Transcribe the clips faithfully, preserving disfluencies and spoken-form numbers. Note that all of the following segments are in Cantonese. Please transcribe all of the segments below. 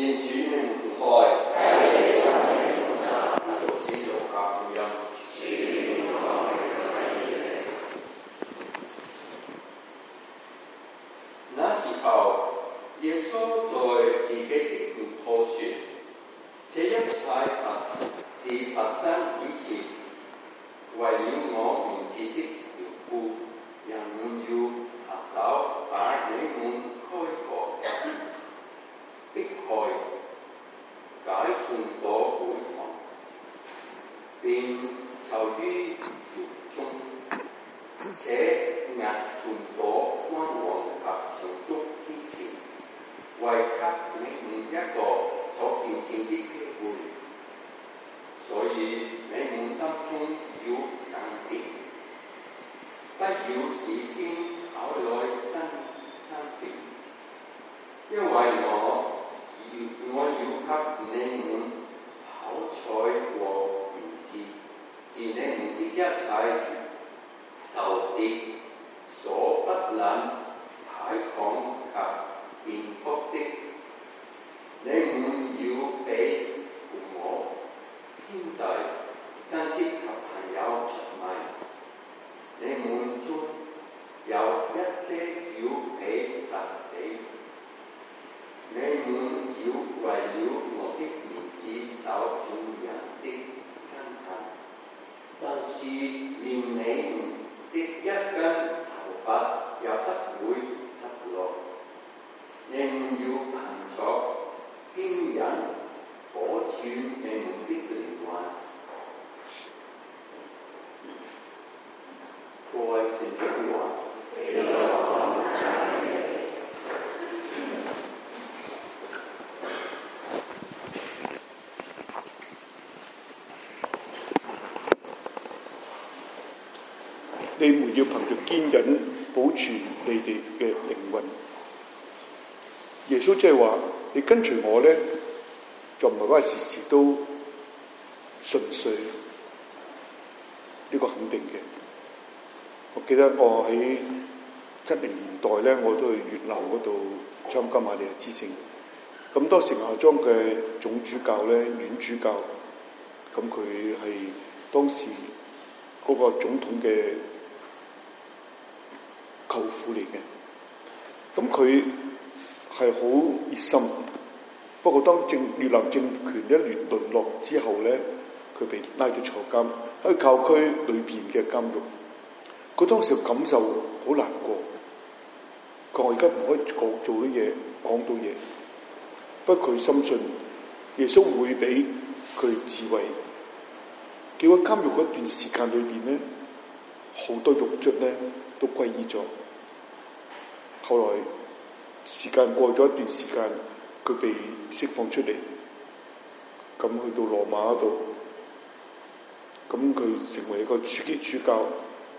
願主你們同在，讀聖路加福音。那時候，耶穌對自己的門徒說：這一切是發生以前，為了我名字的緣故，人們要下手把你們開國，迫害、解散到會堂，並囚於獄中，且押傳到君王及上督之前，為給你們一個所見證的機會。所以你們心中要謹記，不要事先考慮身身邊，因為我要我要給你們口才和言辭，是你們的一切仇敵所不能抵抗及辯駁的。你們要比父母、兄弟、親戚及朋友出賣，你們中有一些要被殺死。你們要為了我的名字受眾人的憎恨，就是連你們的一根頭髮也不會失落。你們要憑着堅忍保住你們的靈魂。各位聖經的話， 你們要憑着堅忍保存你哋嘅靈魂。耶穌即係話，你跟隨我咧，就唔係話時時都順遂，呢、這個肯定嘅。我記得我喺七零年代咧，我都去越南嗰度參加瑪利亞之星。咁當時亞莊嘅總主教咧，阮主教，咁佢係當時嗰個總統嘅舅父嚟嘅。咁佢係好熱心，不過當政越南政權一亂淪落之後咧，佢被拉咗坐監，喺教區裏邊嘅監獄。佢當時感受好難過，佢話我而家唔可以講做啲嘢，講到嘢。不過佢深信耶穌會俾佢智慧，叫喺監獄嗰段時間裏邊咧，好多獄卒咧都歸依咗。後來時間過咗一段時間，佢被釋放出嚟，咁去到羅馬嗰度，咁佢成為一個樞機主教。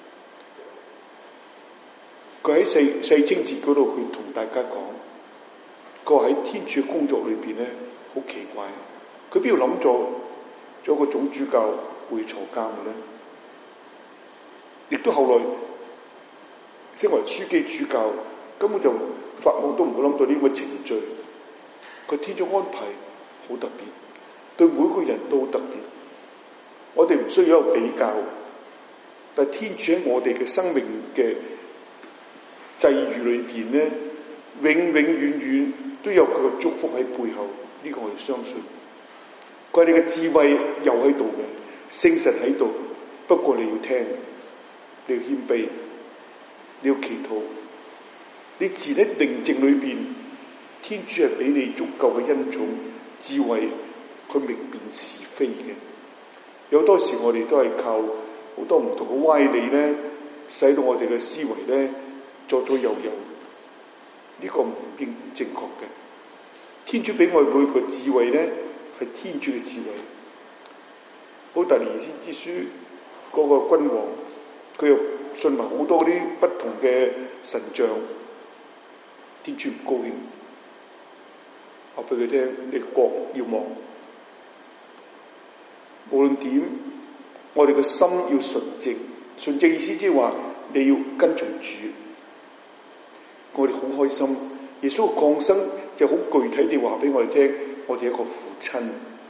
佢喺世世青節嗰度，佢同大家講，佢話喺天主嘅工作裏邊咧，好奇怪，佢邊度諗咗咗個總主教會坐監嘅咧？亦都後來升為樞機主教，根本就法務都唔會諗到呢個程序。佢天主安排好特別，對每個人都好特別。我哋唔需要有比較，但係天主喺我哋嘅生命嘅際遇裏邊咧，永永遠遠都有佢嘅祝福喺背後，呢、這個我哋相信。佢哋嘅智慧又喺度嘅，聖神喺度，不過你要聽，你要謙卑，你要祈禱，你自喺寧靜裏邊，天主係俾你足夠嘅恩寵、智慧，去明辨是非嘅。有多時我哋都係靠好多唔同嘅歪理咧，使到我哋嘅思維咧左左右右，呢、這個唔應唔正確嘅。天主俾我哋每個智慧咧，係天主嘅智慧。好大連先知書嗰、那個君王，佢又信埋好多啲不同嘅神像，天主唔高興，話俾佢聽：你國要亡。無論點，我哋嘅心要純正。純正意思即係話你要跟隨主。我哋好開心，耶穌嘅降生就好具體地話俾我哋聽， 我哋一個父親，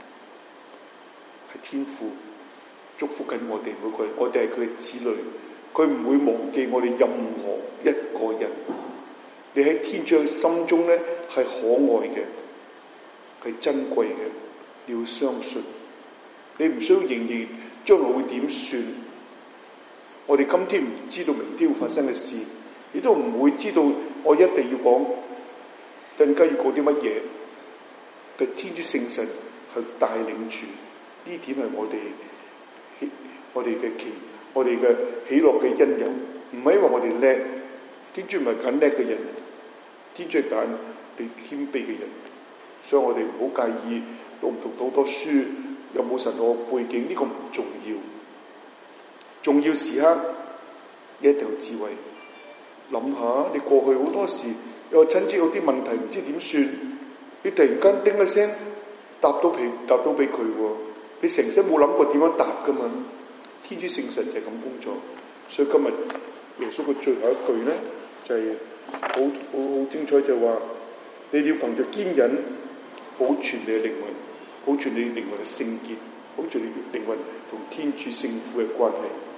係天父祝福緊我哋每個人，我哋係佢嘅子女，佢唔會忘記我哋任何一個人。你喺天主嘅心中咧係可愛嘅，係珍貴嘅，你要相信。你唔需要仍然將來會點算。我哋今天唔知道明天會發生嘅事，亦都唔會知道我一定要講更加要講啲乜嘢。但天主聖神係帶領住，呢點係我哋我哋嘅奇，我哋嘅喜樂嘅因由，唔係因為我哋叻，天主唔係揀叻嘅人，天主係揀你謙卑嘅人。所以我哋唔好介意讀唔讀到好多書，有冇神學背景，呢、這個唔重要。重要時刻一定有智慧，諗下你過去好多時有個親戚有啲問題唔知點算，你突然間叮一聲答到皮答到俾佢喎，你成世冇諗過點樣答噶嘛？天主聖神就係咁工作。所以今日耶穌嘅最後一句咧就係好好好精彩，就話你要憑着堅忍保存你嘅靈魂，保存你靈魂嘅聖潔，保存你靈魂同天主聖父嘅關係。